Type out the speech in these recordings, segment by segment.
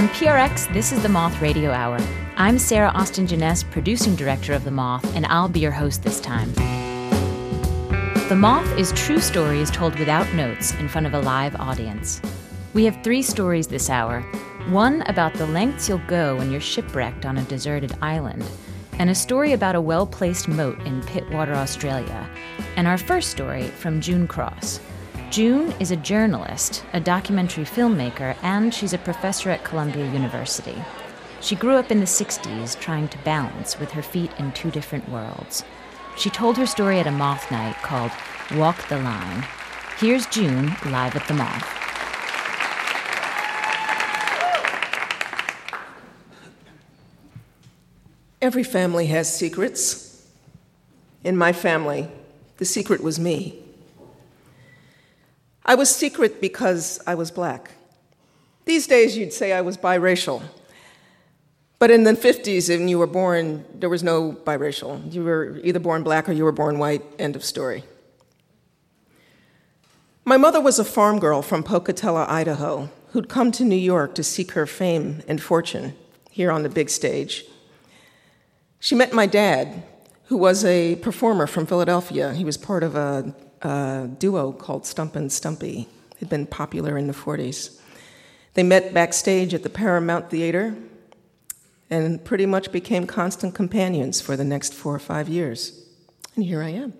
From PRX, this is the Moth Radio Hour. I'm Sarah Austin Jeunesse, producing director of The Moth, and I'll be your host this time. The Moth is true stories told without notes in front of a live audience. We have 3 stories this hour. One about the lengths you'll go when you're shipwrecked on a deserted island, and a story about a well-placed moat in Pittwater, Australia, and our first story from June Cross. June is a journalist, a documentary filmmaker, and she's a professor at Columbia University. She grew up in the 60s trying to balance with her feet in 2 different worlds. She told her story at a Moth night called Walk the Line. Here's June live at the Moth. Every family has secrets. In my family, the secret was me. I was secret because I was black. These days, you'd say I was biracial. But in the 50s, when you were born, there was no biracial. You were either born black or you were born white, end of story. My mother was a farm girl from Pocatello, Idaho, who'd come to New York to seek her fame and fortune here on the big stage. She met my dad, who was a performer from Philadelphia. He was part of a duo called Stump and Stumpy. It had been popular in the 40s. They met backstage at the Paramount Theater and pretty much became constant companions for the next 4 or 5 years. And here I am.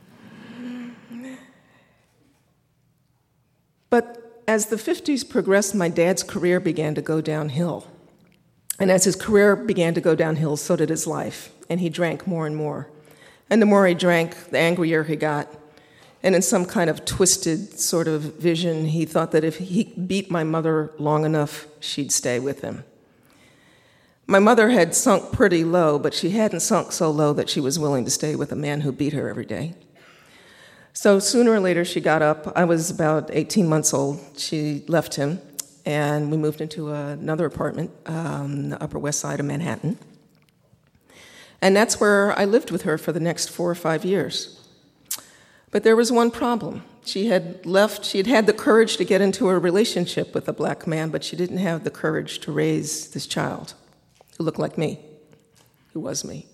But as the 50s progressed, my dad's career began to go downhill. And as his career began to go downhill, so did his life. And he drank more and more. And the more he drank, the angrier he got. And in some kind of twisted sort of vision, he thought that if he beat my mother long enough, she'd stay with him. My mother had sunk pretty low, but she hadn't sunk so low that she was willing to stay with a man who beat her every day. So sooner or later, she got up. I was about 18 months old. She left him, and we moved into another apartment on the Upper West Side of Manhattan. And that's where I lived with her for the next 4 or 5 years. But there was one problem. She had had the courage to get into a relationship with a black man, but she didn't have the courage to raise this child who looked like me, who was me.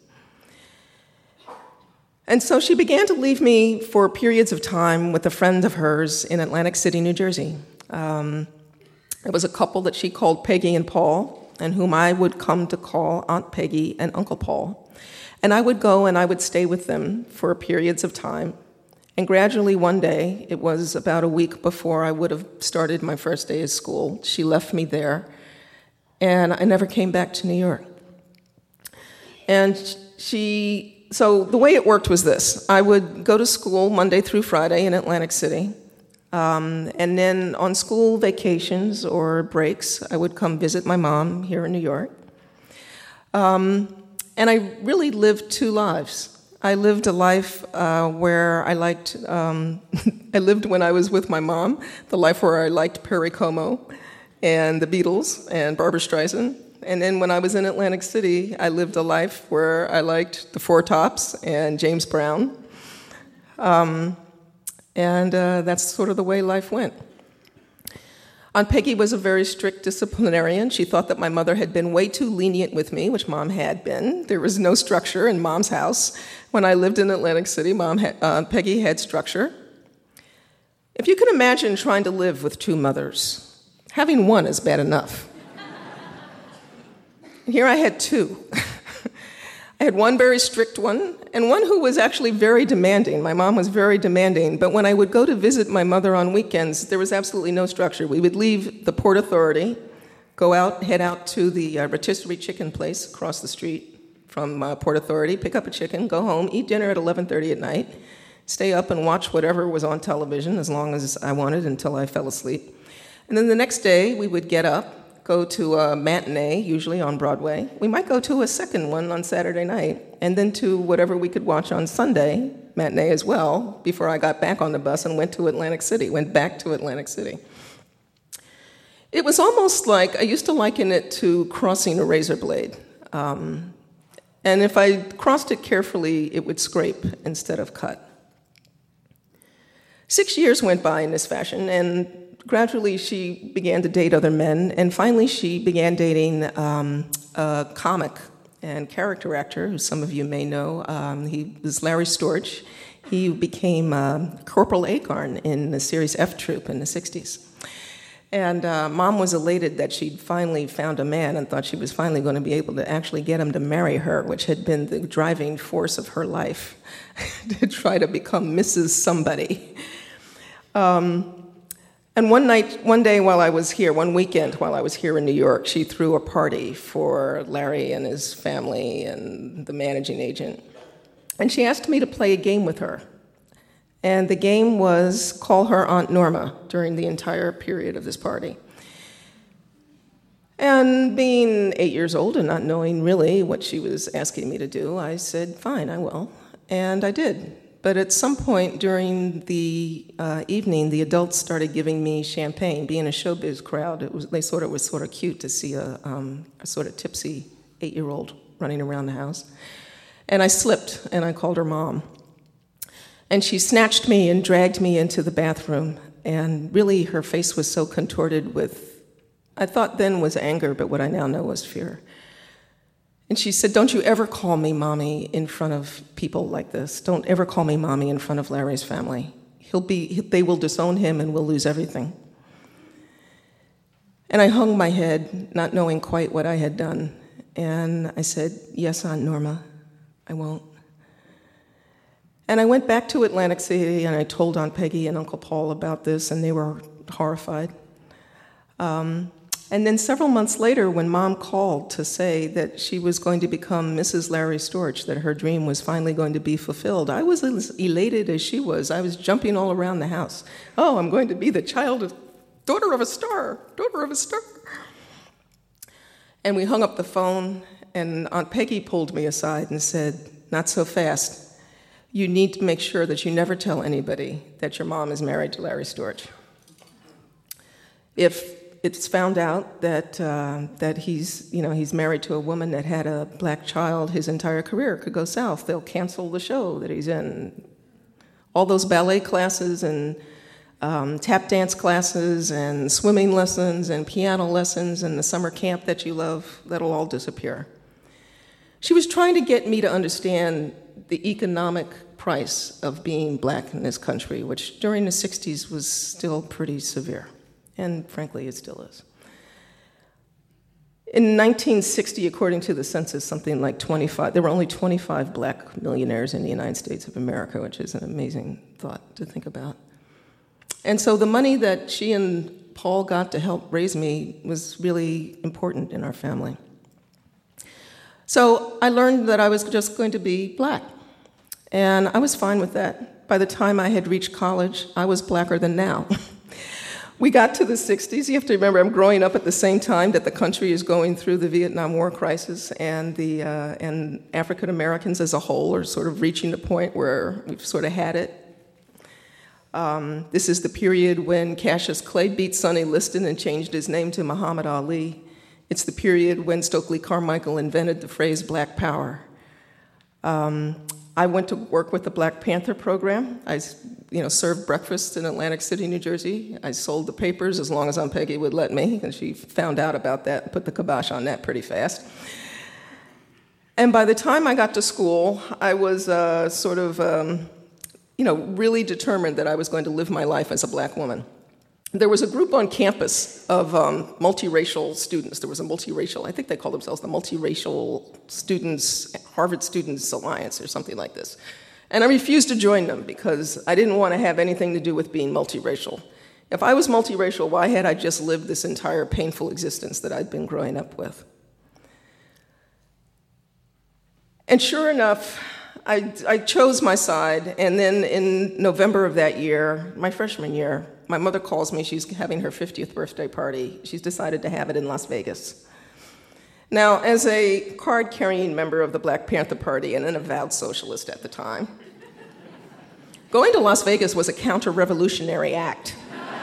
And so she began to leave me for periods of time with a friend of hers in Atlantic City, New Jersey. It was a couple that she called Peggy and Paul, and whom I would come to call Aunt Peggy and Uncle Paul. And I would go and I would stay with them for periods of time. And gradually one day, it was about a week before I would have started my first day of school, she left me there, and I never came back to New York. And so the way it worked was this. I would go to school Monday through Friday in Atlantic City, and then on school vacations or breaks, I would come visit my mom here in New York. And I really lived 2 lives. I lived a life where I liked, I lived when I was with my mom, the life where I liked Perry Como and the Beatles and Barbra Streisand. And then when I was in Atlantic City, I lived a life where I liked the Four Tops and James Brown. And that's sort of the way life went. Aunt Peggy was a very strict disciplinarian. She thought that my mother had been way too lenient with me, which Mom had been. There was no structure in Mom's house. When I lived in Atlantic City, Peggy had structure. If you can imagine trying to live with 2 mothers, having one is bad enough. Here I had 2. I had one very strict one, and one who was actually very demanding. My mom was very demanding, but when I would go to visit my mother on weekends, there was absolutely no structure. We would leave the Port Authority, head out to the rotisserie chicken place across the street from Port Authority, pick up a chicken, go home, eat dinner at 11:30 at night, stay up and watch whatever was on television as long as I wanted until I fell asleep. And then the next day, we would get up, go to a matinee, usually on Broadway. We might go to a second one on Saturday night, and then to whatever we could watch on Sunday, matinee as well, before I got back on the bus and went back to Atlantic City. It was almost like, I used to liken it to crossing a razor blade. And if I crossed it carefully, it would scrape instead of cut. 6 years went by in this fashion, and gradually she began to date other men, and finally she began dating a comic and character actor, who some of you may know. He was Larry Storch. He became Corporal Agarn in the series F Troop in the 60s. And Mom was elated that she'd finally found a man and thought she was finally going to be able to actually get him to marry her, which had been the driving force of her life, to try to become Mrs. Somebody. And one weekend while I was here in New York, she threw a party for Larry and his family and the managing agent. And she asked me to play a game with her. And the game was call her Aunt Norma during the entire period of this party. And being 8 years old and not knowing really what she was asking me to do, I said, fine, I will. And I did. But at some point during the evening, the adults started giving me champagne. Being a showbiz crowd, they thought it was sort of cute to see a sort of tipsy 8-year-old running around the house. And I slipped, and I called her Mom. And she snatched me and dragged me into the bathroom. And really, her face was so contorted with, I thought then was anger, but what I now know was fear. And she said, don't you ever call me Mommy in front of people like this. Don't ever call me Mommy in front of Larry's family. They will disown him and we'll lose everything. And I hung my head, not knowing quite what I had done. And I said, yes, Aunt Norma, I won't. And I went back to Atlantic City and I told Aunt Peggy and Uncle Paul about this, and they were horrified. And then several months later, when Mom called to say that she was going to become Mrs. Larry Storch, that her dream was finally going to be fulfilled, I was as elated as she was. I was jumping all around the house. Oh, I'm going to be the daughter of a star. And we hung up the phone, and Aunt Peggy pulled me aside and said, not so fast. You need to make sure that you never tell anybody that your mom is married to Larry Storch. If it's found out that he's married to a woman that had a black child, his entire career could go south. They'll cancel the show that he's in. All those ballet classes and tap dance classes and swimming lessons and piano lessons and the summer camp that you love, that'll all disappear. She was trying to get me to understand the economic price of being black in this country, which during the 60s was still pretty severe. And frankly, it still is. In 1960, according to the census, there were only 25 black millionaires in the United States of America, which is an amazing thought to think about. And so the money that she and Paul got to help raise me was really important in our family. So I learned that I was just going to be black, and I was fine with that. By the time I had reached college, I was blacker than now. We got to the 60s. You have to remember, I'm growing up at the same time that the country is going through the Vietnam War crisis, and and African Americans as a whole are sort of reaching the point where we've sort of had it. This is the period when Cassius Clay beat Sonny Liston and changed his name to Muhammad Ali. It's the period when Stokely Carmichael invented the phrase Black Power. I went to work with the Black Panther program. I served breakfast in Atlantic City, New Jersey. I sold the papers as long as Aunt Peggy would let me, and she found out about that and put the kibosh on that pretty fast. And by the time I got to school, I was really determined that I was going to live my life as a black woman. There was a group on campus of multiracial students. There was I think they called themselves the Multiracial Students, Harvard Students Alliance or something like this. And I refused to join them because I didn't want to have anything to do with being multiracial. If I was multiracial, why had I just lived this entire painful existence that I'd been growing up with? And sure enough, I chose my side, and then in November of that year, my freshman year, my mother calls me. She's having her 50th birthday party. She's decided to have it in Las Vegas. Now, as a card-carrying member of the Black Panther Party and an avowed socialist at the time, going to Las Vegas was a counter-revolutionary act.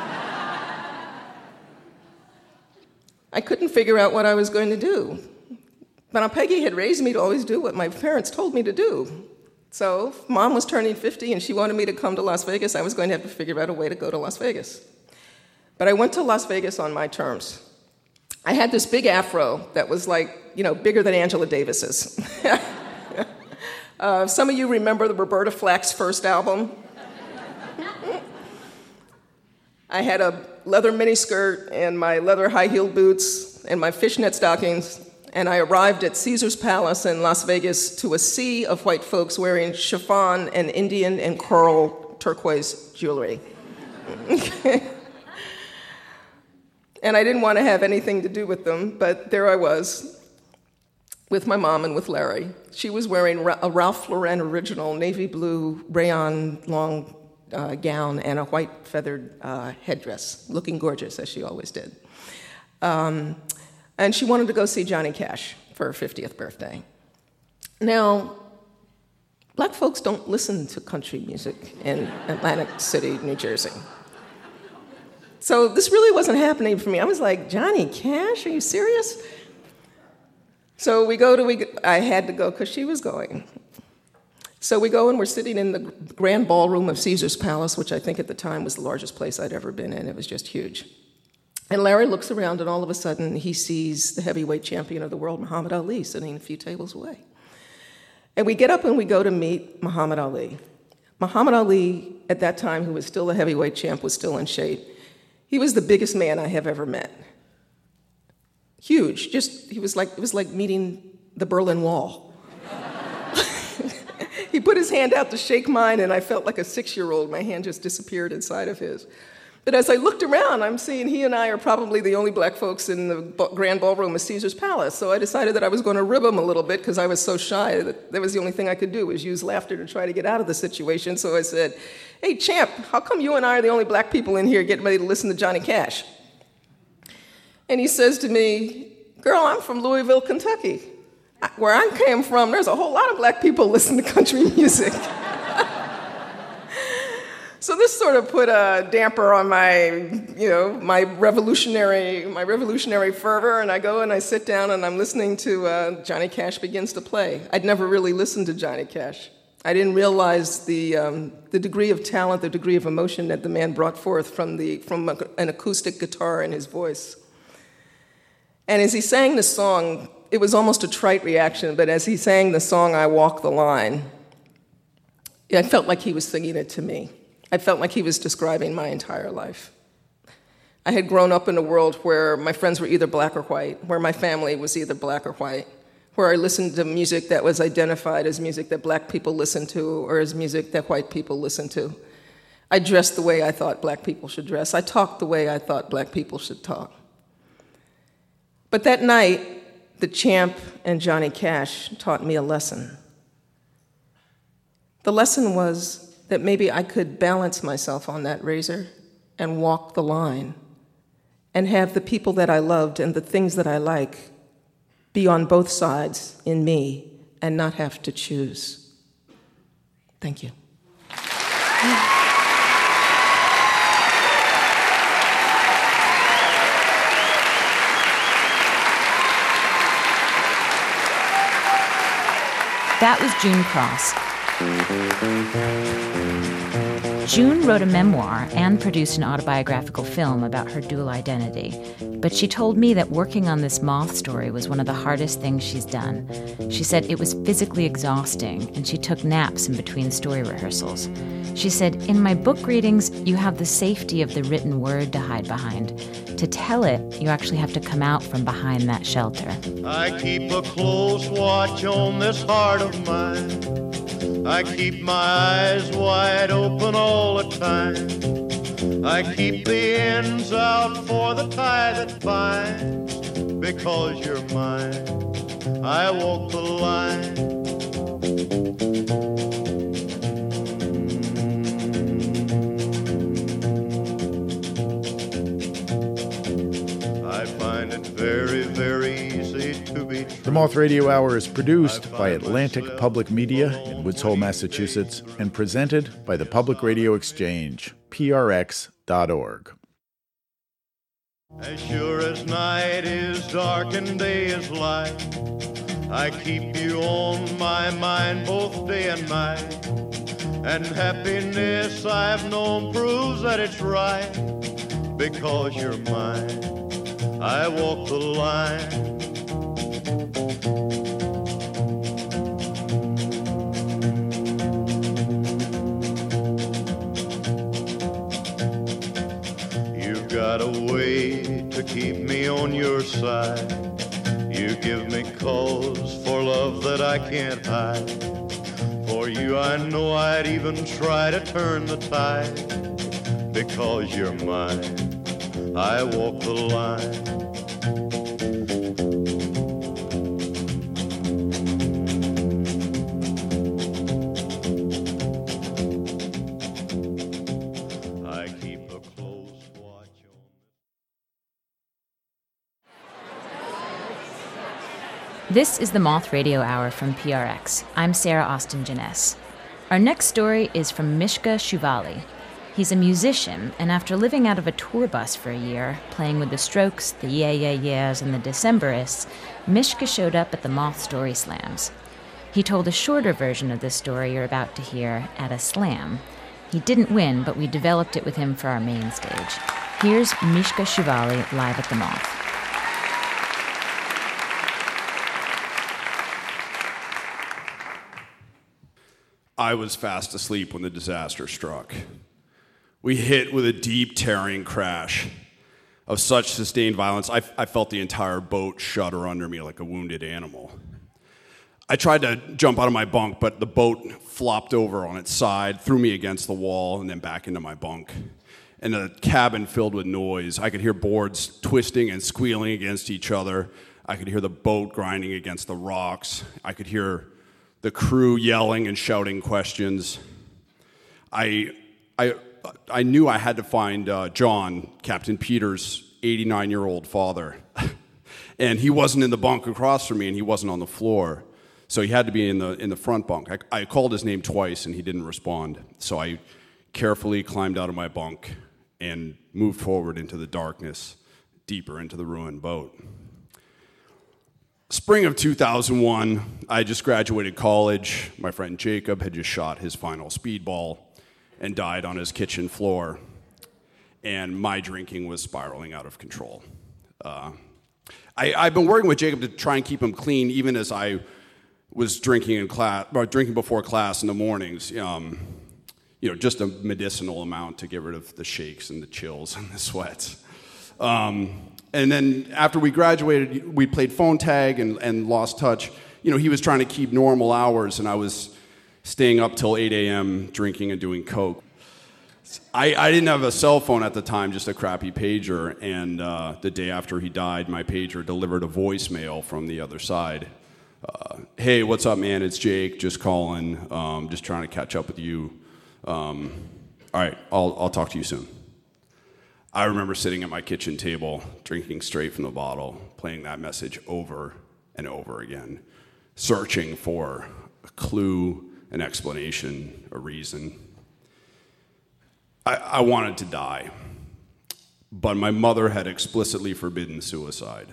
I couldn't figure out what I was going to do. But Aunt Peggy had raised me to always do what my parents told me to do. So if Mom was turning 50 and she wanted me to come to Las Vegas, I was going to have to figure out a way to go to Las Vegas. But I went to Las Vegas on my terms. I had this big afro that was like, bigger than Angela Davis's. Some of you remember the Roberta Flack's first album. I had a leather miniskirt and my leather high-heeled boots and my fishnet stockings, and I arrived at Caesar's Palace in Las Vegas to a sea of white folks wearing chiffon and Indian and coral turquoise jewelry. And I didn't want to have anything to do with them, but there I was with my mom and with Larry. She was wearing a Ralph Lauren original navy blue rayon long gown and a white feathered headdress, looking gorgeous, as she always did. And she wanted to go see Johnny Cash for her 50th birthday. Now, black folks don't listen to country music in Atlantic City, New Jersey. So this really wasn't happening for me. I was like, Johnny Cash? Are you serious? So I had to go because she was going. So we go and we're sitting in the grand ballroom of Caesar's Palace, which I think at the time was the largest place I'd ever been in. It was just huge. And Larry looks around and all of a sudden he sees the heavyweight champion of the world, Muhammad Ali, sitting a few tables away. And we get up and we go to meet Muhammad Ali. Muhammad Ali, at that time, who was still the heavyweight champ, was still in shape. He was the biggest man I have ever met. Huge. It was like meeting the Berlin Wall. He put his hand out to shake mine, and I felt like a 6-year-old. My hand just disappeared inside of his. But as I looked around, I'm seeing he and I are probably the only black folks in the grand ballroom of Caesar's Palace. So I decided that I was going to rib him a little bit because I was so shy that was the only thing I could do was use laughter to try to get out of the situation. So I said, "Hey, champ, how come you and I are the only black people in here getting ready to listen to Johnny Cash?" And he says to me, "Girl, I'm from Louisville, Kentucky. Where I came from, there's a whole lot of black people listen to country music." So this sort of put a damper on my revolutionary fervor, and I go and I sit down and I'm listening to Johnny Cash Begins to Play. I'd never really listened to Johnny Cash. I didn't realize the degree of talent, the degree of emotion that the man brought forth from an acoustic guitar in his voice. And as he sang the song, it was almost a trite reaction, but as he sang the song, I Walk the Line, I felt like he was singing it to me. I felt like he was describing my entire life. I had grown up in a world where my friends were either black or white, where my family was either black or white, where I listened to music that was identified as music that black people listened to or as music that white people listened to. I dressed the way I thought black people should dress. I talked the way I thought black people should talk. But that night, the champ and Johnny Cash taught me a lesson. The lesson was that maybe I could balance myself on that razor and walk the line and have the people that I loved and the things that I like be on both sides in me and not have to choose. Thank you. That was June Cross. June wrote a memoir and produced an autobiographical film about her dual identity, but she told me that working on this moth story was one of the hardest things she's done. She said it was physically exhausting, and she took naps in between story rehearsals. She said, "In my book readings, you have the safety of the written word to hide behind. To tell it, you actually have to come out from behind that shelter." I keep a close watch on this heart of mine. I keep my eyes wide open all the time. I keep the ends out for the tie that binds. Because you're mine, I walk the line. I find it very, very easy to be true. The Moth Radio Hour is produced by Atlantic Public Media in Woods Hole, Massachusetts, and presented by the Public Radio Exchange, prx.org. As sure as night is dark and day is light, I keep you on my mind both day and night. And happiness I've known proves that it's right. Because you're mine, I walk the line. You've got a way to keep me on your side. You give me cause for love that I can't hide. For you I know I'd even try to turn the tide. Because you're mine, I walk the line. I keep a close watch on. This is the Moth Radio Hour from PRX. I'm Sarah Austin Jeunesse. Our next story is from Mishka Shuvaly. He's a musician, and after living out of a tour bus for a year, playing with the Strokes, the Yeah Yeah Yeahs, and the Decemberists, Mishka showed up at the Moth Story Slams. He told a shorter version of this story you're about to hear at a slam. He didn't win, but we developed it with him for our main stage. Here's Mishka Shuvaly live at the Moth. I was fast asleep when the disaster struck. We hit with a deep, tearing crash. Of such sustained violence, I felt the entire boat shudder under me like a wounded animal. I tried to jump out of my bunk, but the boat flopped over on its side, threw me against the wall, and then back into my bunk. And the cabin filled with noise. I could hear boards twisting and squealing against each other. I could hear the boat grinding against the rocks. I could hear the crew yelling and shouting questions. I knew I had to find John, Captain Peter's 89-year-old father. And he wasn't in the bunk across from me, and he wasn't on the floor. So he had to be in the front bunk. I called his name twice, and he didn't respond. So I carefully climbed out of my bunk and moved forward into the darkness, deeper into the ruined boat. Spring of 2001, I just graduated college. My friend Jacob had just shot his final speedball and died on his kitchen floor, and my drinking was spiraling out of control. I've been working with Jacob to try and keep him clean, even as I was drinking in class, or drinking before class in the mornings. Just a medicinal amount to get rid of the shakes and the chills and the sweats. And then after we graduated, we played phone tag and lost touch. He was trying to keep normal hours, and I was staying up till 8 a.m. drinking and doing coke. I didn't have a cell phone at the time, just a crappy pager, and the day after he died, my pager delivered a voicemail from the other side. Hey, what's up, man? It's Jake, just calling, just trying to catch up with you. All right, I'll talk to you soon. I remember sitting at my kitchen table, drinking straight from the bottle, playing that message over and over again, searching for a clue, an explanation, a reason. I wanted to die, but my mother had explicitly forbidden suicide.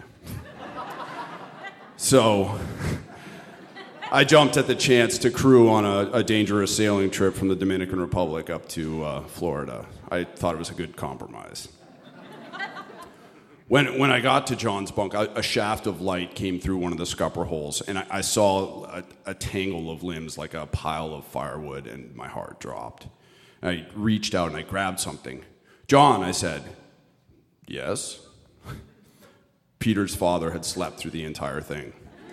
So I jumped at the chance to crew on a dangerous sailing trip from the Dominican Republic up to Florida. I thought it was a good compromise. When I got to John's bunk, a shaft of light came through one of the scupper holes, and I saw a tangle of limbs like a pile of firewood, and my heart dropped. I reached out and I grabbed something. John, I said. Yes? Peter's father had slept through the entire thing.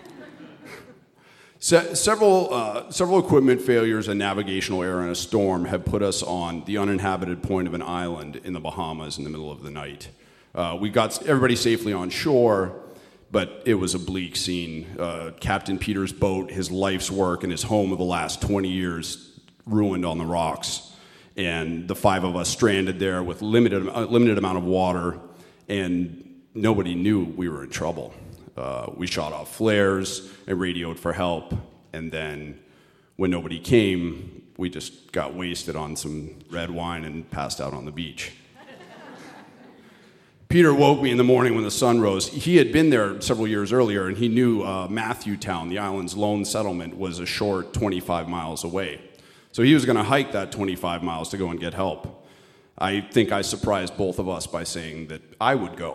Several equipment failures, a navigational error, and a storm have put us on the uninhabited point of an island in the Bahamas in the middle of the night. We got everybody safely on shore, but it was a bleak scene. Captain Peter's boat, his life's work, and his home of the last 20 years ruined on the rocks. And the five of us stranded there with limited amount of water, and nobody knew we were in trouble. We shot off flares and radioed for help, and then when nobody came, we just got wasted on some red wine and passed out on the beach. Peter woke me in the morning when the sun rose. He had been there several years earlier, and he knew Matthewtown, the island's lone settlement, was a short 25 miles away. So he was going to hike that 25 miles to go and get help. I think I surprised both of us by saying that I would go.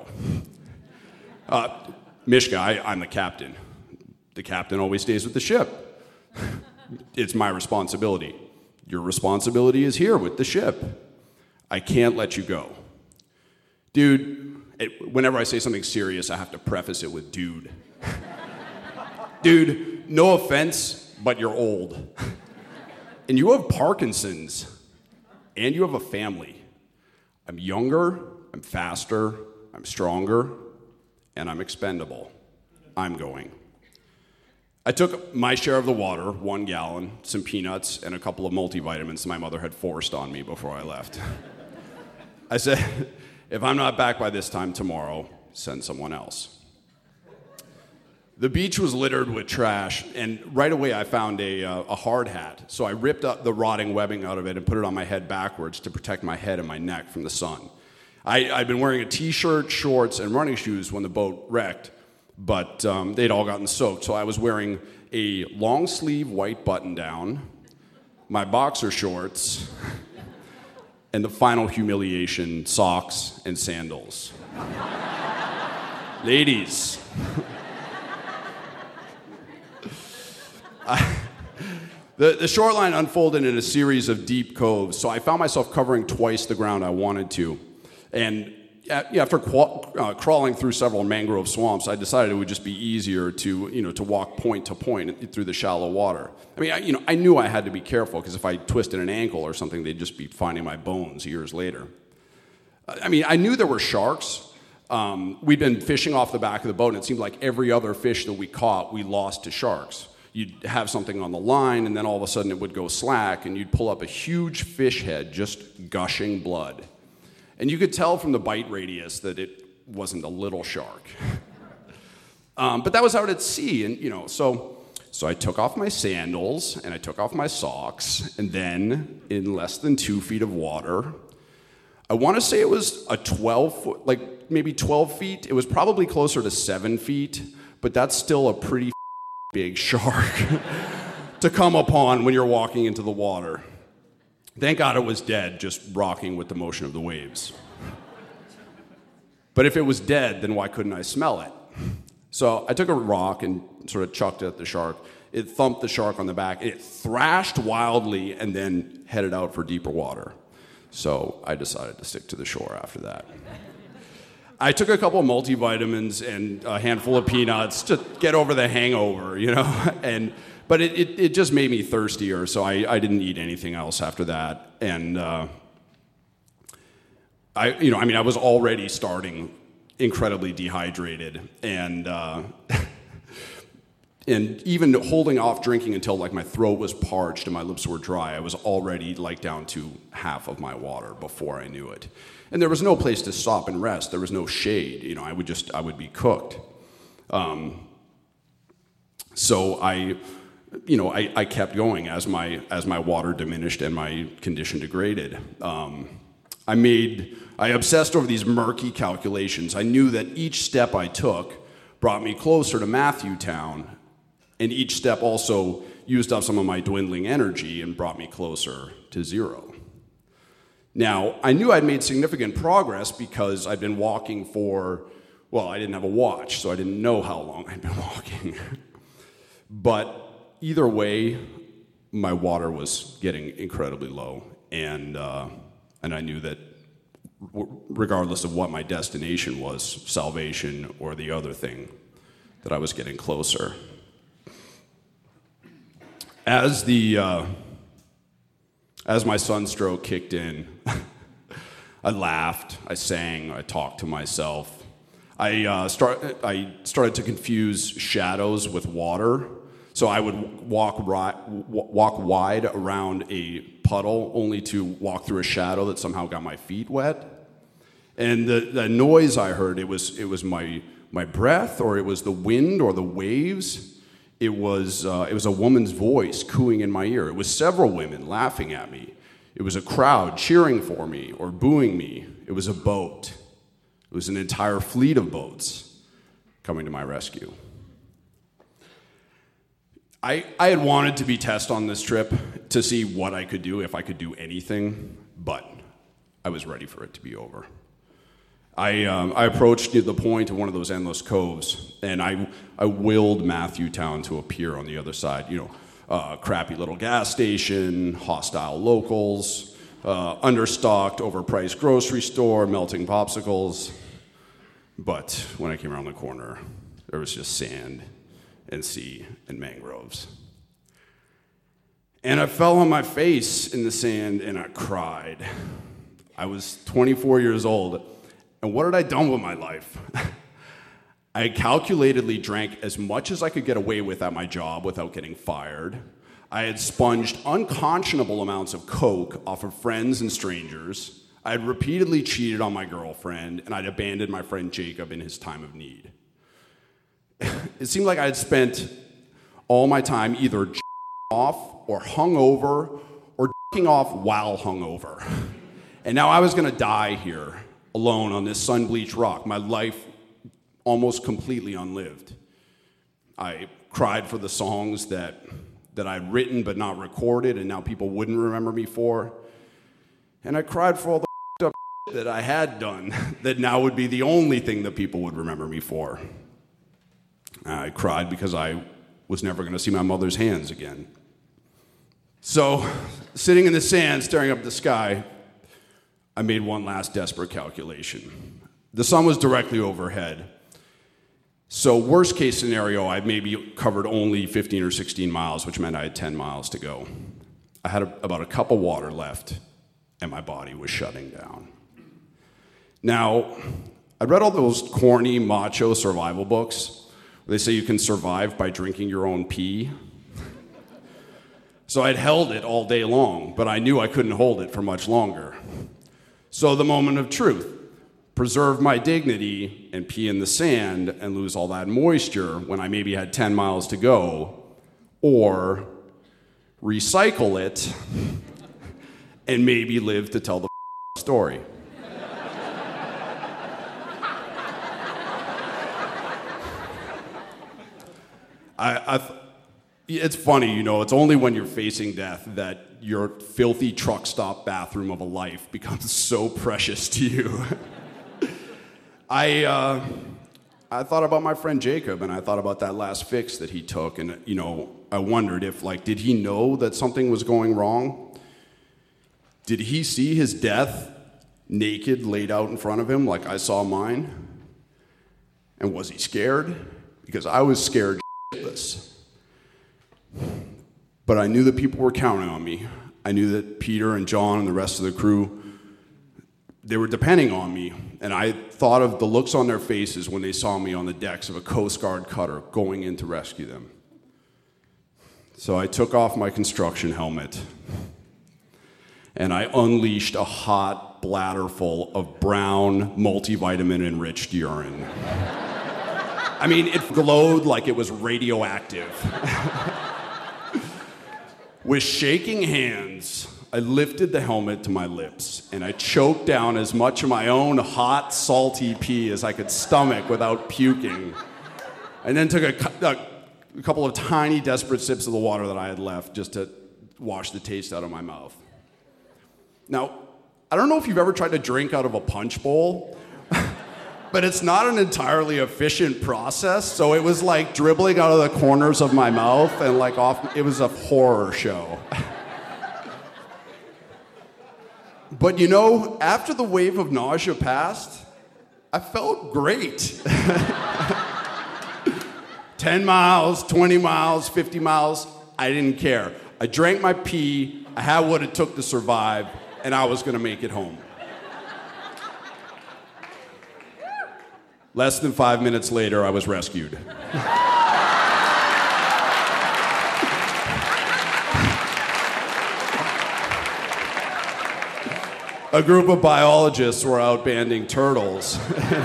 Mishka, I'm the captain. The captain always stays with the ship. It's my responsibility. Your responsibility is here with the ship. I can't let you go. Dude, whenever I say something serious, I have to preface it with dude. Dude, no offense, but you're old. And you have Parkinson's. And you have a family. I'm younger, I'm faster, I'm stronger, and I'm expendable. I'm going. I took my share of the water, 1 gallon, some peanuts, and a couple of multivitamins my mother had forced on me before I left. I said, if I'm not back by this time tomorrow, send someone else. The beach was littered with trash, and right away I found a hard hat. So I ripped up the rotting webbing out of it and put it on my head backwards to protect my head and my neck from the sun. I'd been wearing a t-shirt, shorts, and running shoes when the boat wrecked, but they'd all gotten soaked. So I was wearing a long-sleeve white button-down, my boxer shorts, and the final humiliation, socks and sandals. Ladies. The shoreline unfolded in a series of deep coves, so I found myself covering twice the ground I wanted to. And after crawling through several mangrove swamps, I decided it would just be easier to walk point to point through the shallow water. I mean, I knew I had to be careful, because if I twisted an ankle or something, they'd just be finding my bones years later. I mean, I knew there were sharks. We'd been fishing off the back of the boat, and it seemed like every other fish that we caught, we lost to sharks. You'd have something on the line, and then all of a sudden it would go slack, and you'd pull up a huge fish head just gushing blood. And you could tell from the bite radius that it wasn't a little shark. But that was out at sea, and so I took off my sandals, and I took off my socks, and then, in less than 2 feet of water, I want to say it was a 12-foot, like maybe 12 feet. It was probably closer to 7 feet, but that's still a pretty big shark to come upon when you're walking into the water. Thank God it was dead, just rocking with the motion of the waves. But if it was dead, then why couldn't I smell it? So I took a rock and sort of chucked it at the shark. It thumped the shark on the back. It thrashed wildly and then headed out for deeper water. So I decided to stick to the shore after that. I took a couple of multivitamins and a handful of peanuts to get over the hangover, But it just made me thirstier, so I didn't eat anything else after that. And I was already starting incredibly dehydrated, and and even holding off drinking until like my throat was parched and my lips were dry, I was already like down to half of my water before I knew it. And there was no place to stop and rest. There was no shade. I would be cooked. So I kept going as my water diminished and my condition degraded. I obsessed over these murky calculations. I knew that each step I took brought me closer to Matthewtown, and each step also used up some of my dwindling energy and brought me closer to zero. Now, I knew I'd made significant progress because I'd been walking I didn't have a watch, so I didn't know how long I'd been walking. But either way, my water was getting incredibly low, and I knew that regardless of what my destination was, salvation or the other thing, that I was getting closer. As my sunstroke kicked in, I laughed, I sang, I talked to myself. I started to confuse shadows with water. So I would walk wide around a puddle only to walk through a shadow that somehow got my feet wet. And the noise I heard, it was my breath, or it was the wind or the waves. It was a woman's voice cooing in my ear. It was several women laughing at me. It was a crowd cheering for me or booing me. It was a boat. It was an entire fleet of boats coming to my rescue. I had wanted to be tested on this trip to see what I could do, if I could do anything, but I was ready for it to be over. I approached the point of one of those endless coves, and I willed Matthewtown to appear on the other side. Crappy little gas station, hostile locals, understocked, overpriced grocery store, melting popsicles. But when I came around the corner, there was just sand and sea and mangroves. And I fell on my face in the sand and I cried. I was 24 years old, and what had I done with my life? I calculatedly drank as much as I could get away with at my job without getting fired. I had sponged unconscionable amounts of coke off of friends and strangers. I had repeatedly cheated on my girlfriend, and I'd abandoned my friend Jacob in his time of need. It seemed like I had spent all my time either off or hungover or off while hungover. And now I was going to die here, alone on this sun-bleached rock, my life almost completely unlived. I cried for the songs that I'd written but not recorded, and now people wouldn't remember me for. And I cried for all the up that I had done that now would be the only thing that people would remember me for. I cried because I was never going to see my mother's hands again. So, sitting in the sand, staring up at the sky, I made one last desperate calculation. The sun was directly overhead. So worst case scenario, I maybe covered only 15 or 16 miles, which meant I had 10 miles to go. I had about a cup of water left, and my body was shutting down. Now, I read all those corny, macho survival books where they say you can survive by drinking your own pee. So I'd held it all day long, but I knew I couldn't hold it for much longer. So the moment of truth. Preserve my dignity and pee in the sand and lose all that moisture when I maybe had 10 miles to go, or recycle it and maybe live to tell the story. It's funny, it's only when you're facing death that your filthy truck stop bathroom of a life becomes so precious to you. I thought about my friend Jacob, and I thought about that last fix that he took, and I wondered if, did he know that something was going wrong? Did he see his death naked laid out in front of him like I saw mine? And was he scared? Because I was scared shitless. But I knew that people were counting on me. I knew that Peter and John and the rest of the crew, they were depending on me, and I thought of the looks on their faces when they saw me on the decks of a Coast Guard cutter going in to rescue them. So I took off my construction helmet, and I unleashed a hot bladder full of brown, multivitamin-enriched urine. I mean, it glowed like it was radioactive. With shaking hands, I lifted the helmet to my lips, and I choked down as much of my own hot, salty pee as I could stomach without puking, and then took a couple of tiny, desperate sips of the water that I had left just to wash the taste out of my mouth. Now, I don't know if you've ever tried to drink out of a punch bowl, but it's not an entirely efficient process, so it was like dribbling out of the corners of my mouth and it was a horror show. But after the wave of nausea passed, I felt great. 10 miles, 20 miles, 50 miles, I didn't care. I drank my pee, I had what it took to survive, and I was gonna make it home. Less than 5 minutes later, I was rescued. A group of biologists were out banding turtles.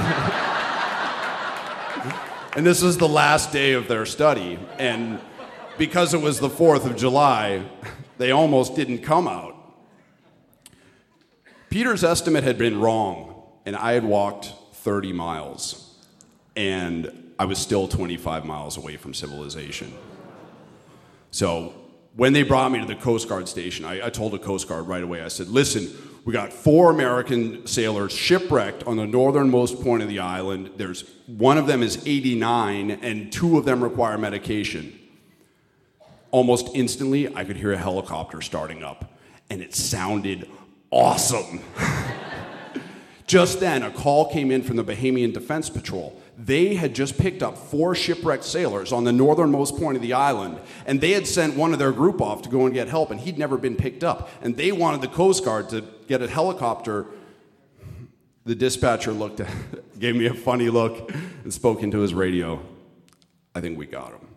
And this was the last day of their study. And because it was the 4th of July, they almost didn't come out. Peter's estimate had been wrong, and I had walked 30 miles, and I was still 25 miles away from civilization. So when they brought me to the Coast Guard station, I told the Coast Guard right away, I said, listen, we got 4 American sailors shipwrecked on the northernmost point of the island. One of them is 89, and 2 of them require medication. Almost instantly, I could hear a helicopter starting up, and it sounded awesome. Just then, a call came in from the Bahamian Defense Patrol. They had just picked up 4 shipwrecked sailors on the northernmost point of the island, and they had sent one of their group off to go and get help, and he'd never been picked up. And they wanted the Coast Guard to get a helicopter. The dispatcher gave me a funny look and spoke into his radio. I think we got him.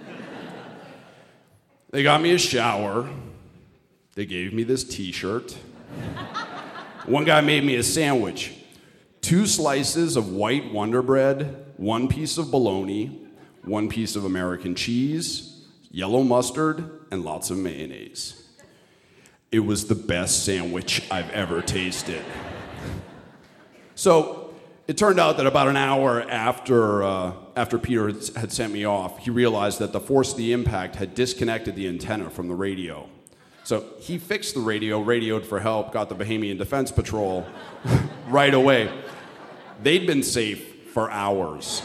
They got me a shower. They gave me this t-shirt. One guy made me a sandwich. 2 slices of white Wonder Bread, 1 piece of bologna, 1 piece of American cheese, yellow mustard, and lots of mayonnaise. It was the best sandwich I've ever tasted. So it turned out that about an hour after Peter had sent me off, he realized that the force of the impact had disconnected the antenna from the radio. So he fixed the radio, radioed for help, got the Bahamian Defense Patrol right away. They'd been safe for hours.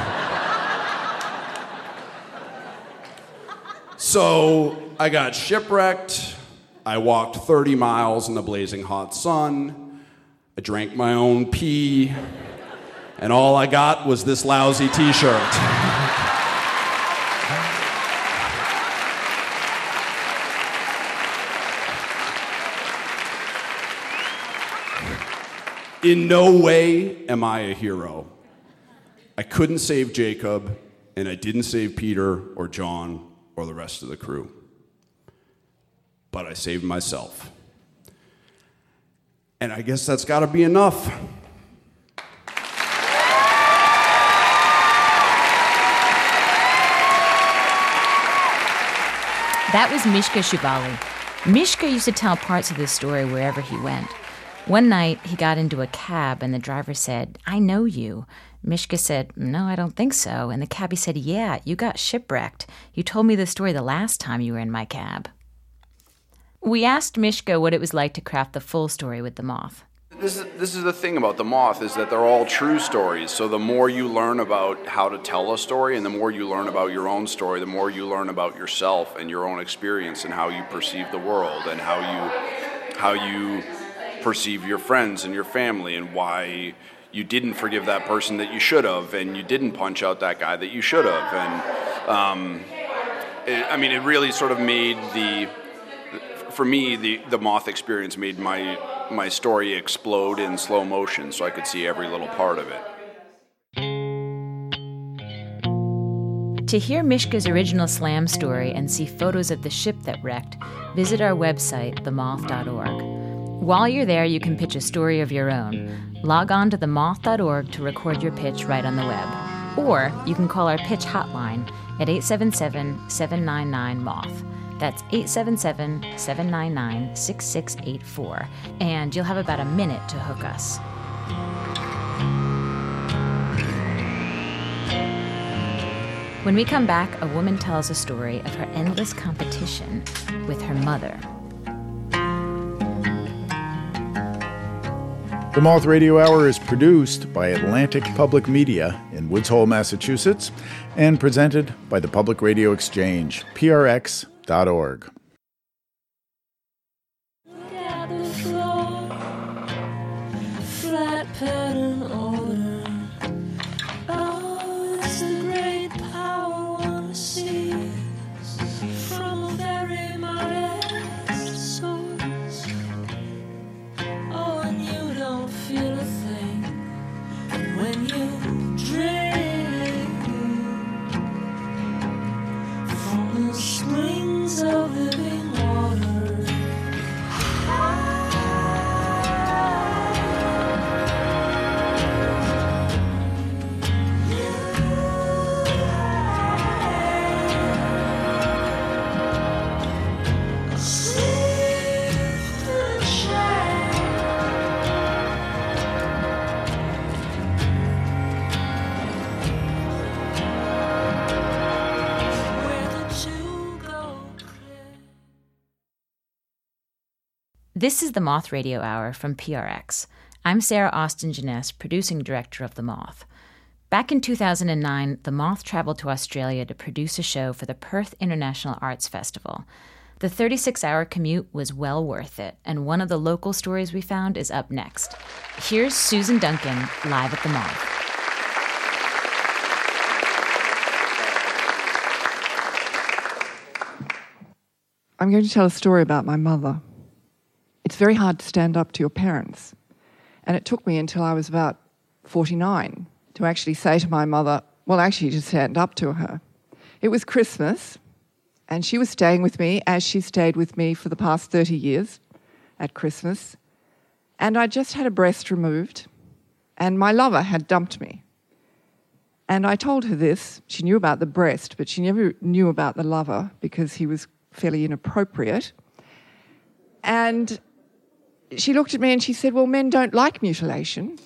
So I got shipwrecked. I walked 30 miles in the blazing hot sun. I drank my own pee. And all I got was this lousy t-shirt. In no way am I a hero. I couldn't save Jacob, and I didn't save Peter or John or the rest of the crew. But I saved myself. And I guess that's got to be enough. That was Mishka Shubaly. Mishka used to tell parts of this story wherever he went. One night, he got into a cab, and the driver said, "I know you." Mishka said, "No, I don't think so." And the cabbie said, "Yeah, you got shipwrecked. You told me the story the last time you were in my cab." We asked Mishka what it was like to craft the full story with The Moth. This is the thing about The Moth, is that they're all true stories. So the more you learn about how to tell a story, and the more you learn about your own story, the more you learn about yourself and your own experience and how you perceive the world and how you perceive your friends and your family, and why you didn't forgive that person that you should have, and you didn't punch out that guy that you should have. And it really sort of made for me, the Moth experience made my story explode in slow motion, so I could see every little part of it. To hear Mishka's original slam story and see photos of the ship that wrecked, visit our website, themoth.org. While you're there, you can pitch a story of your own. Log on to themoth.org to record your pitch right on the web. Or you can call our pitch hotline at 877-799-MOTH. That's 877-799-6684. And you'll have about a minute to hook us. When we come back, a woman tells a story of her endless competition with her mother. The Moth Radio Hour is produced by Atlantic Public Media in Woods Hole, Massachusetts, and presented by the Public Radio Exchange, prx.org. Look at the floor, flat pattern order. Oh, it's the great power one sees from a very modest source. Oh, and you don't feel a thing when you drink from the springs of the This is the Moth Radio Hour from PRX. I'm Sarah Austin Jeunesse, producing director of The Moth. Back in 2009, The Moth traveled to Australia to produce a show for the Perth International Arts Festival. The 36-hour commute was well worth it, and one of the local stories we found is up next. Here's Susan Duncan, live at The Moth. I'm going to tell a story about my mother. It's very hard to stand up to your parents. And it took me until I was about 49 to actually say to my mother, well, actually to stand up to her. It was Christmas, and she was staying with me as she stayed with me for the past 30 years at Christmas. And I just had a breast removed, and my lover had dumped me. And I told her this. She knew about the breast, but she never knew about the lover because he was fairly inappropriate. And she looked at me and she said, well, men don't like mutilation.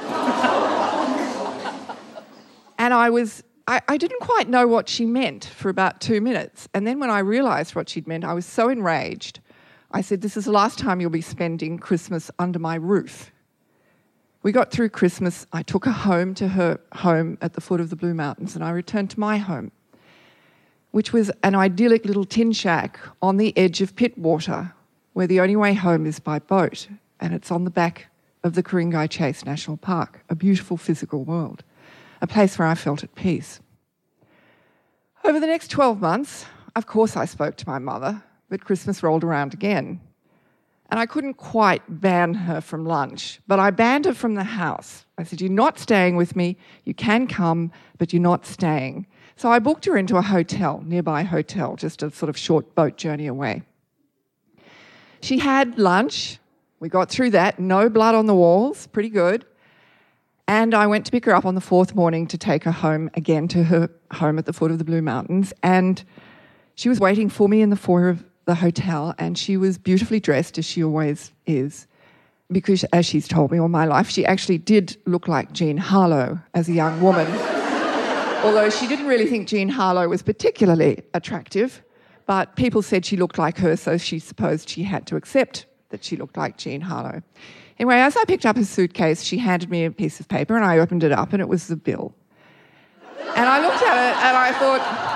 And I didn't quite know what she meant for about 2 minutes. And then when I realised what she'd meant, I was so enraged. I said, this is the last time you'll be spending Christmas under my roof. We got through Christmas. I took her home to her home at the foot of the Blue Mountains, and I returned to my home, which was an idyllic little tin shack on the edge of Pittwater, where the only way home is by boat, and it's on the back of the Ku-ring-gai Chase National Park, a beautiful physical world, a place where I felt at peace. Over the next 12 months, of course I spoke to my mother, but Christmas rolled around again. And I couldn't quite ban her from lunch, but I banned her from the house. I said, you're not staying with me, you can come, but you're not staying. So I booked her into a hotel, nearby hotel, just a sort of short boat journey away. She had lunch, we got through that, no blood on the walls, pretty good. And I went to pick her up on the fourth morning to take her home again to her home at the foot of the Blue Mountains. And she was waiting for me in the foyer of the hotel, and she was beautifully dressed, as she always is, because, as she's told me all my life, she actually did look like Jean Harlow as a young woman. Although she didn't really think Jean Harlow was particularly attractive, but people said she looked like her, so she supposed she had to accept that she looked like Jean Harlow. Anyway, as I picked up her suitcase, she handed me a piece of paper, and I opened it up, and it was the bill. And I looked at it, and I thought,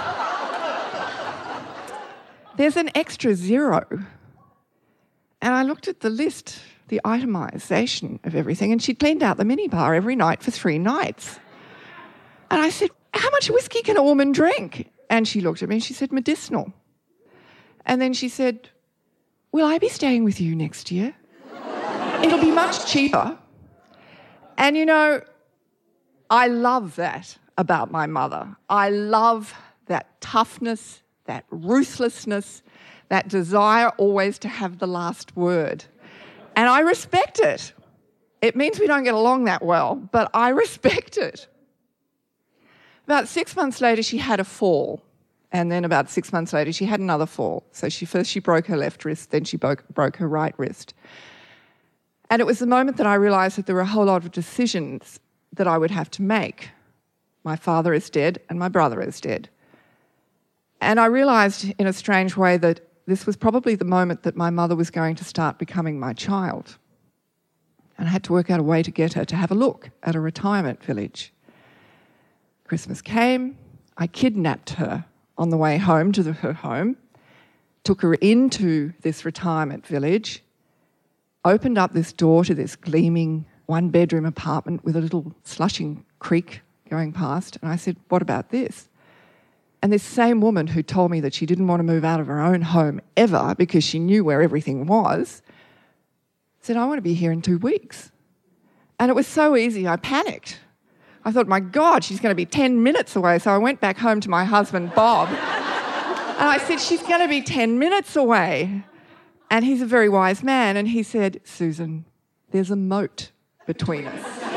there's an extra zero. And I looked at the list, the itemisation of everything, and she'd cleaned out the minibar every night for 3 nights. And I said, how much whiskey can a woman drink? And she looked at me and she said, medicinal. And then she said, will I be staying with you next year? It'll be much cheaper. And, you know, I love that about my mother. I love that toughness, that ruthlessness, that desire always to have the last word. And I respect it. It means we don't get along that well, but I respect it. About 6 months later, she had a fall. And then about 6 months later, she had another fall. So she broke her left wrist, then she broke her right wrist. And it was the moment that I realised that there were a whole lot of decisions that I would have to make. My father is dead and my brother is dead. And I realised in a strange way that this was probably the moment that my mother was going to start becoming my child. And I had to work out a way to get her to have a look at a retirement village. Christmas came, I kidnapped her on the way home to her home, took her into this retirement village, opened up this door to this gleaming one-bedroom apartment with a little slushing creek going past, and I said, what about this? And this same woman who told me that she didn't want to move out of her own home ever because she knew where everything was, said, I want to be here in 2 weeks. And it was so easy, I panicked. I thought, my God, she's going to be 10 minutes away. So I went back home to my husband, Bob, and I said, she's going to be 10 minutes away. And he's a very wise man, and he said, Susan, there's a moat between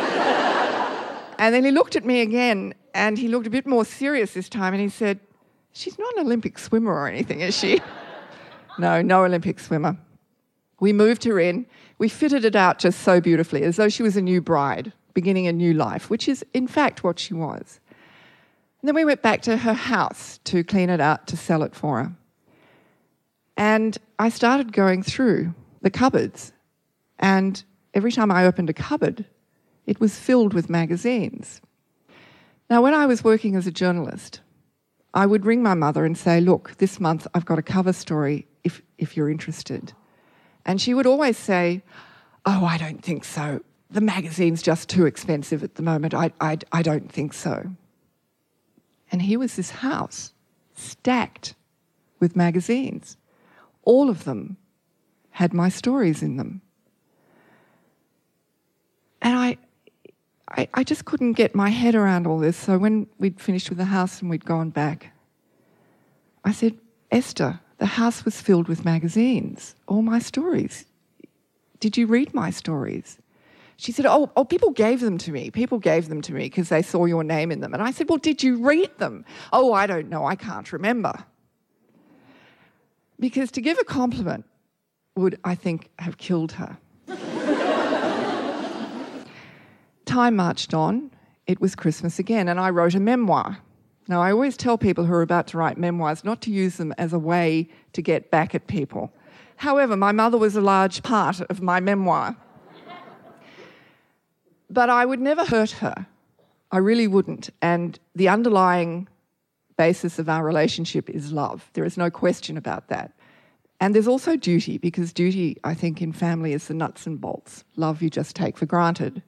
us. And then he looked at me again, and he looked a bit more serious this time, and he said, she's not an Olympic swimmer or anything, is she? No Olympic swimmer. We moved her in. We fitted it out just so beautifully, as though she was a new bride, beginning a new life, which is, in fact, what she was. And then we went back to her house to clean it out, to sell it for her. And I started going through the cupboards, and every time I opened a cupboard, it was filled with magazines. Now, when I was working as a journalist, I would ring my mother and say, look, this month I've got a cover story if you're interested. And she would always say, oh, I don't think so. The magazine's just too expensive at the moment. I don't think so. And here was this house stacked with magazines. All of them had my stories in them. And I just couldn't get my head around all this. So when we'd finished with the house and we'd gone back, I said, Esther, the house was filled with magazines, all my stories. Did you read my stories? She said, oh, people gave them to me. People gave them to me because they saw your name in them. And I said, well, did you read them? Oh, I don't know. I can't remember. Because to give a compliment would, I think, have killed her. Time marched on. It was Christmas again, and I wrote a memoir. Now, I always tell people who are about to write memoirs not to use them as a way to get back at people. However, my mother was a large part of my memoir. But I would never hurt her. I really wouldn't. And the underlying basis of our relationship is love. There is no question about that. And there's also duty, because duty, I think, in family is the nuts and bolts. Love you just take for granted.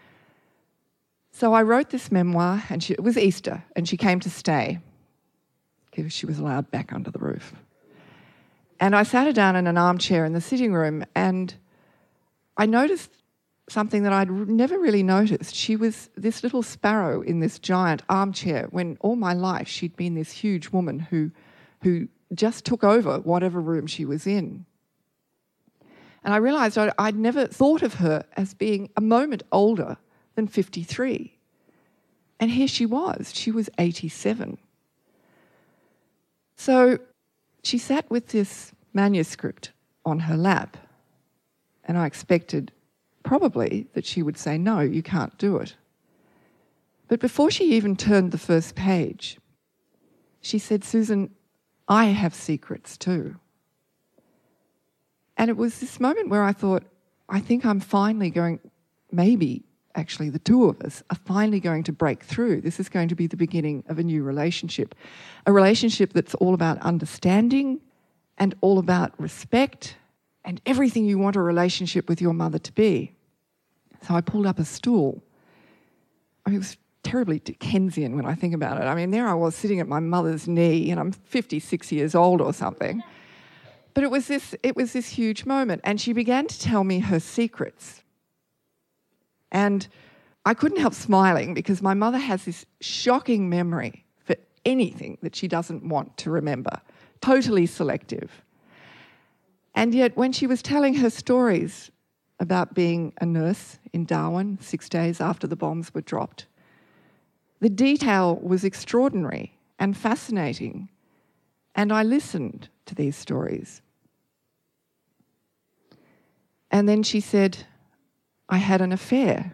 So I wrote this memoir, and it was Easter, and she came to stay because she was allowed back under the roof. And I sat her down in an armchair in the sitting room, and I noticed something that I'd never really noticed. She was this little sparrow in this giant armchair when all my life she'd been this huge woman who just took over whatever room she was in. And I realised I'd never thought of her as being a moment older than 53. And here she was 87. So she sat with this manuscript on her lap, and I expected probably that she would say, no, you can't do it. But before she even turned the first page, she said, Susan, I have secrets too. And it was this moment where I thought, I think I'm finally going, maybe actually the two of us are finally going to break through. This is going to be the beginning of a new relationship, a relationship that's all about understanding and all about respect and everything you want a relationship with your mother to be. So I pulled up a stool. I mean, it was terribly Dickensian when I think about it. I mean, there I was sitting at my mother's knee, and I'm 56 years old or something. But it was this huge moment, and she began to tell me her secrets. And I couldn't help smiling because my mother has this shocking memory for anything that she doesn't want to remember, totally selective. And yet when she was telling her stories about being a nurse in Darwin 6 days after the bombs were dropped, the detail was extraordinary and fascinating, and I listened to these stories. And then she said, I had an affair.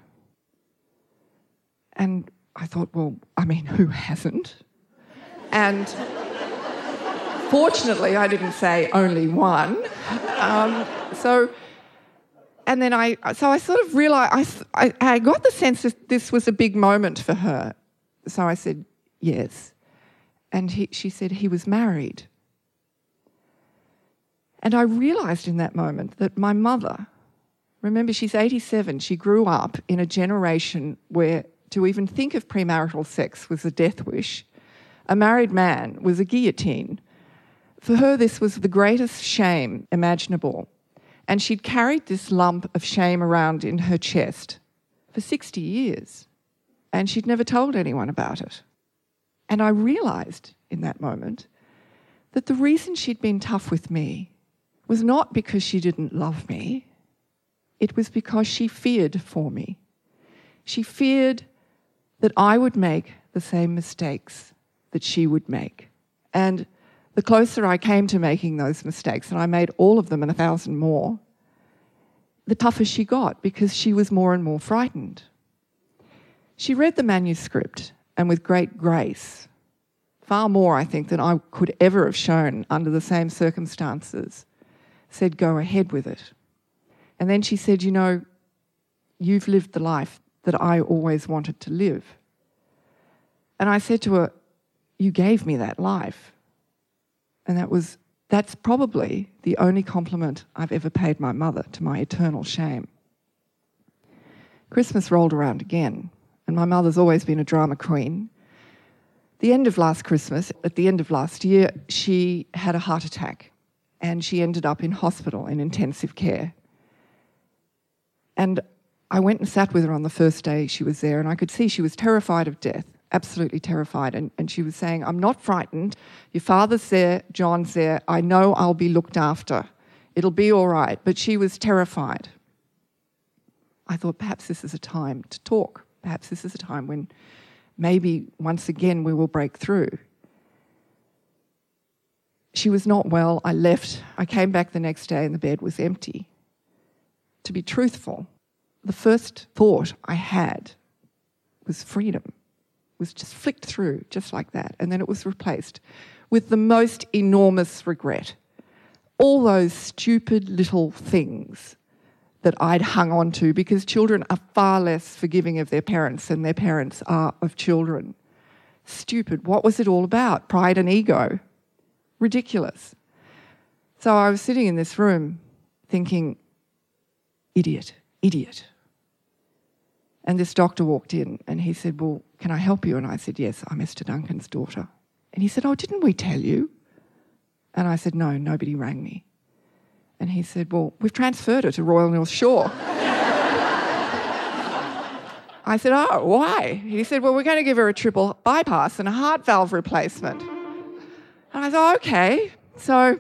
And I thought, well, I mean, who hasn't? And fortunately, I didn't say only one. And then I sort of realised, I got the sense that this was a big moment for her. So I said, yes. And she said he was married. And I realised in that moment that my mother, remember, she's 87. She grew up in a generation where to even think of premarital sex was a death wish. A married man was a guillotine. For her, this was the greatest shame imaginable. And she'd carried this lump of shame around in her chest for 60 years. And she'd never told anyone about it. And I realised in that moment that the reason she'd been tough with me was not because she didn't love me. It was because she feared for me. She feared that I would make the same mistakes that she would make. And the closer I came to making those mistakes, and I made all of them and 1,000 more, the tougher she got because she was more and more frightened. She read the manuscript, and with great grace, far more, I think, than I could ever have shown under the same circumstances, said, go ahead with it. And then she said, you've lived the life that I always wanted to live. And I said to her, you gave me that life. And that's probably the only compliment I've ever paid my mother, to my eternal shame. Christmas rolled around again, and my mother's always been a drama queen. The end of last Christmas, at the end of last year, she had a heart attack and she ended up in hospital in intensive care. And I went and sat with her on the first day she was there, and I could see she was terrified of death, absolutely terrified. And she was saying, I'm not frightened. Your father's there, John's there. I know I'll be looked after. It'll be all right. But she was terrified. I thought perhaps this is a time to talk. Perhaps this is a time when maybe once again we will break through. She was not well. I left. I came back the next day and the bed was empty. To be truthful, the first thought I had was freedom. It was just flicked through, just like that. And then it was replaced with the most enormous regret. All those stupid little things that I'd hung on to, because children are far less forgiving of their parents than their parents are of children. Stupid. What was it all about? Pride and ego. Ridiculous. So I was sitting in this room thinking, idiot, idiot. And this doctor walked in and he said, well, can I help you? And I said, yes, I'm Esther Duncan's daughter. And he said, oh, didn't we tell you? And I said, no, nobody rang me. And he said, well, we've transferred her to Royal North Shore. I said, oh, why? He said, well, we're going to give her a triple bypass and a heart valve replacement. And I thought, okay. So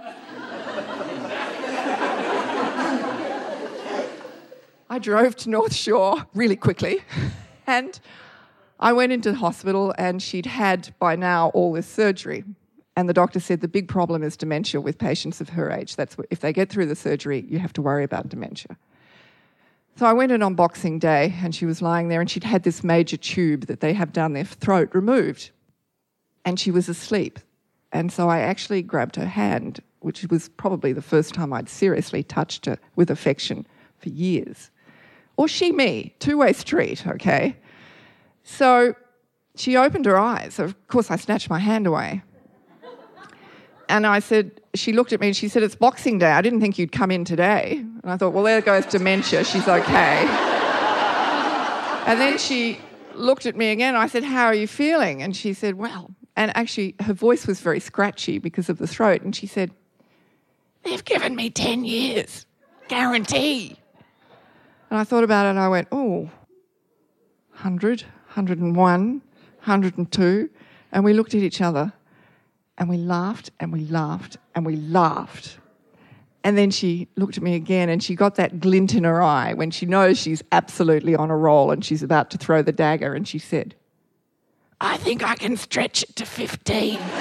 I drove to North Shore really quickly and I went into the hospital and she'd had by now all this surgery. And the doctor said the big problem is dementia with patients of her age. That's what, if they get through the surgery, you have to worry about dementia. So I went in on Boxing Day and she was lying there and she'd had this major tube that they have down their throat removed. And she was asleep. And so I actually grabbed her hand, which was probably the first time I'd seriously touched her with affection for years. Or she me, two-way street, okay? So she opened her eyes. Of course, I snatched my hand away. And I said, she looked at me and she said, it's Boxing Day. I didn't think you'd come in today. And I thought, well, there goes dementia. She's okay. And then she looked at me again. And I said, how are you feeling? And she said, well, and actually her voice was very scratchy because of the throat. And she said, they've given me 10 years, guarantee. And I thought about it and I went, oh, 100, 101, 102. And we looked at each other. And we laughed and we laughed and we laughed. And then she looked at me again and she got that glint in her eye when she knows she's absolutely on a roll and she's about to throw the dagger. And she said, I think I can stretch it to 15. And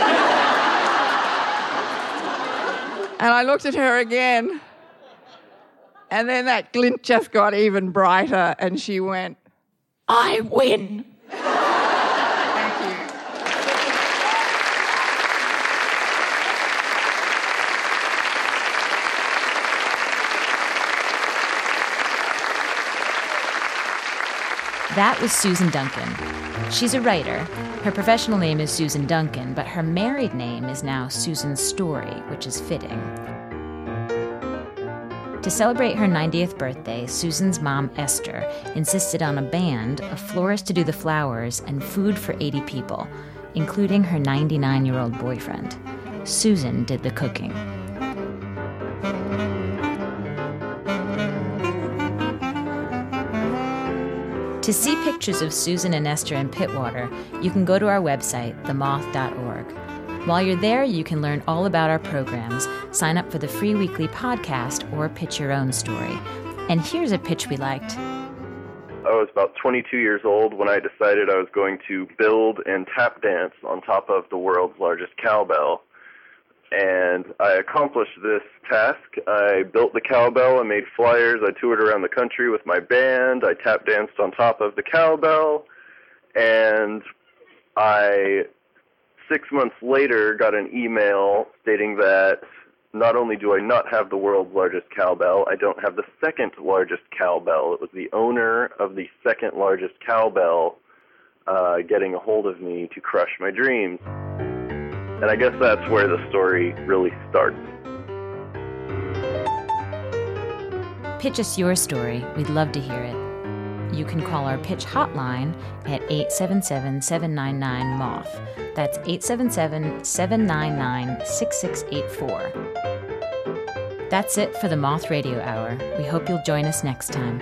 I looked at her again. And then that glint just got even brighter and she went, I win. That was Susan Duncan. She's a writer. Her professional name is Susan Duncan, but her married name is now Susan Story, which is fitting. To celebrate her 90th birthday, Susan's mom, Esther, insisted on a band, a florist to do the flowers, and food for 80 people, including her 99-year-old boyfriend. Susan did the cooking. To see pictures of Susan and Esther in Pittwater, you can go to our website, themoth.org. While you're there, you can learn all about our programs, sign up for the free weekly podcast, or pitch your own story. And here's a pitch we liked. I was about 22 years old when I decided I was going to build and tap dance on top of the world's largest cowbell. And I accomplished this task. I built the cowbell, I made flyers, I toured around the country with my band, I tap danced on top of the cowbell, and I, 6 months later, got an email stating that not only do I not have the world's largest cowbell, I don't have the second largest cowbell. It was the owner of the second largest cowbell getting a hold of me to crush my dreams. And I guess that's where the story really starts. Pitch us your story. We'd love to hear it. You can call our pitch hotline at 877-799-MOTH. That's 877-799-6684. That's it for the Moth Radio Hour. We hope you'll join us next time.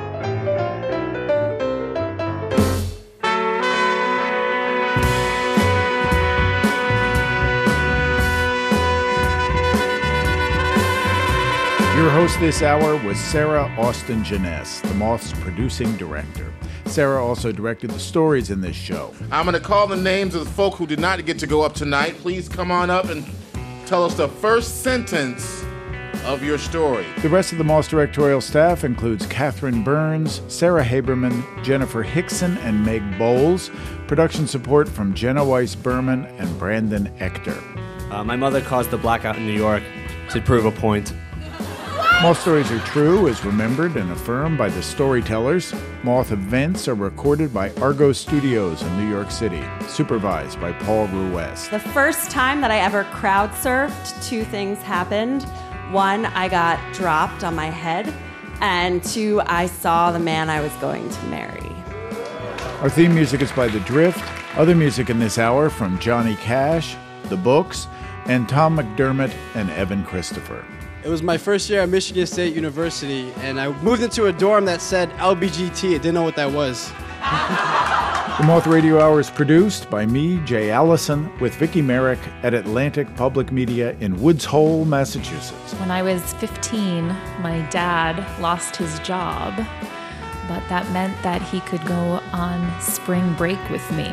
Your host this hour was Sarah Austin Jeunesse, the Moth's producing director. Sarah also directed the stories in this show. I'm going to call the names of the folk who did not get to go up tonight. Please come on up and tell us the first sentence of your story. The rest of the Moth's directorial staff includes Catherine Burns, Sarah Haberman, Jennifer Hickson, and Meg Bowles. Production support from Jenna Weiss-Berman and Brandon Ector. My mother caused the blackout in New York to prove a point. Moth Stories Are True is remembered and affirmed by the storytellers. Moth events are recorded by Argo Studios in New York City, supervised by Paul Ruest. The first time that I ever crowd surfed, two things happened. One, I got dropped on my head, and two, I saw the man I was going to marry. Our theme music is by The Drift. Other music in this hour from Johnny Cash, The Books, and Tom McDermott and Evan Christopher. It was my first year at Michigan State University, and I moved into a dorm that said LBGT. I didn't know what that was. The Moth Radio Hour is produced by me, Jay Allison, with Vicki Merrick at Atlantic Public Media in Woods Hole, Massachusetts. When I was 15, my dad lost his job, but that meant that he could go on spring break with me.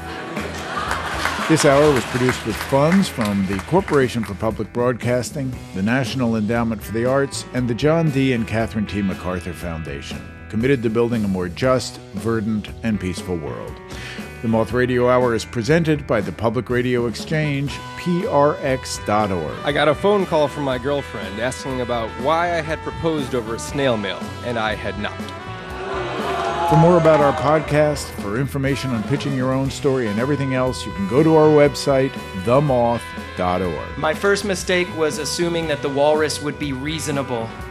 This hour was produced with funds from the Corporation for Public Broadcasting, the National Endowment for the Arts, and the John D. and Catherine T. MacArthur Foundation, committed to building a more just, verdant, and peaceful world. The Moth Radio Hour is presented by the Public Radio Exchange, prx.org. I got a phone call from my girlfriend asking about why I had proposed over snail mail, and I had not. For more about our podcast, for information on pitching your own story and everything else, you can go to our website, themoth.org. My first mistake was assuming that the walrus would be reasonable.